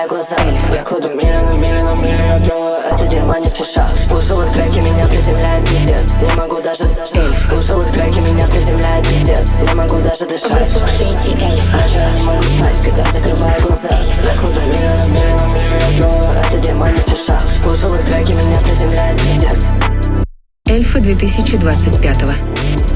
закрываю глаза. Я кладу мили на мили, я делаю это дерьмо не спеша. Слушал их треки, меня приземляет пиздец. Не могу даже слушал их треки, меня приземляет пиздец. Не могу даже дышать. Вы слушаете Эльфа. Даже я не могу спать, когда закрываю глаза. Я кладу мили на мили, я делаю это дерьмо не спеша. Слушал их треки, меня приземляет пиздец. Эльфа 2025.